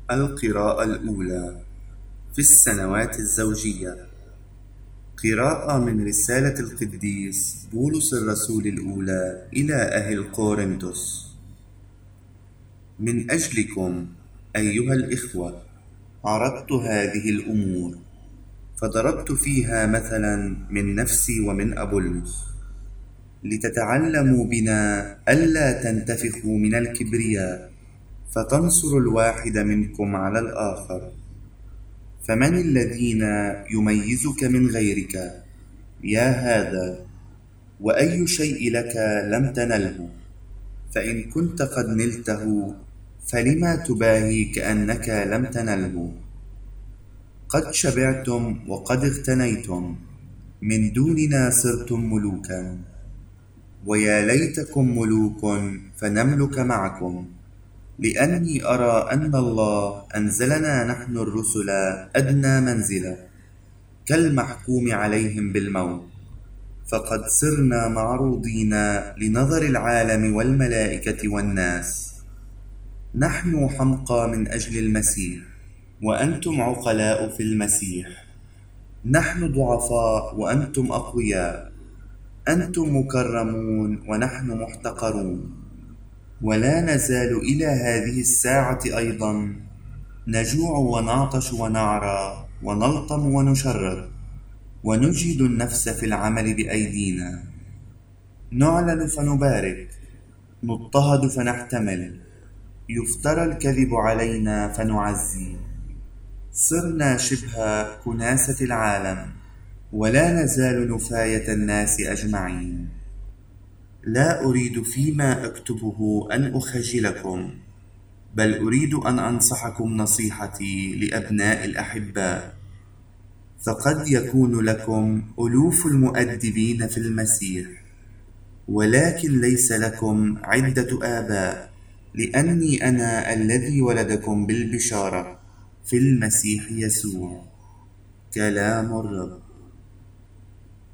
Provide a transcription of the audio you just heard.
القراءة الأولى في السنوات الزوجية. قراءة من رسالة القديس بولس الرسول الأولى إلى أهل قورنثوس. من أجلكم أيها الإخوة عرضت هذه الأمور، فضربت فيها مثلا من نفسي ومن أبولس، لتتعلموا بنا ألا تنتفخوا من الكبرياء، فتنصروا الواحد منكم على الآخر. فمن الذين يميزك من غيرك يا هذا؟ وأي شيء لك لم تنله؟ فإن كنت قد نلته فلما تباهي كأنك لم تنله؟ قد شبعتم وقد اغتنيتم، من دوننا صرتم ملوكا، ويا ليتكم ملوك فنملك معكم، لأني أرى أن الله أنزلنا نحن الرسل أدنى منزلة، كالمحكوم عليهم بالموت، فقد صرنا معروضين لنظر العالم والملائكة والناس. نحن حمقى من أجل المسيح، وأنتم عقلاء في المسيح. نحن ضعفاء وأنتم أقوياء، أنتم مكرمون ونحن محتقرون. ولا نزال إلى هذه الساعة أيضا نجوع ونعطش ونعرى ونلطم ونشرد، ونجهد النفس في العمل بأيدينا. نعلن فنبارك، نضطهد فنحتمل، يفترى الكذب علينا فنعزي. صرنا شبه كناسة العالم، ولا نزال نفاية الناس أجمعين. لا أريد فيما أكتبه أن أخجلكم، بل أريد أن أنصحكم نصيحتي لأبناء الأحباء. فقد يكون لكم ألوف المؤدبين في المسيح، ولكن ليس لكم عدة آباء، لأني أنا الذي ولدكم بالبشارة في المسيح يسوع. كلام الرب.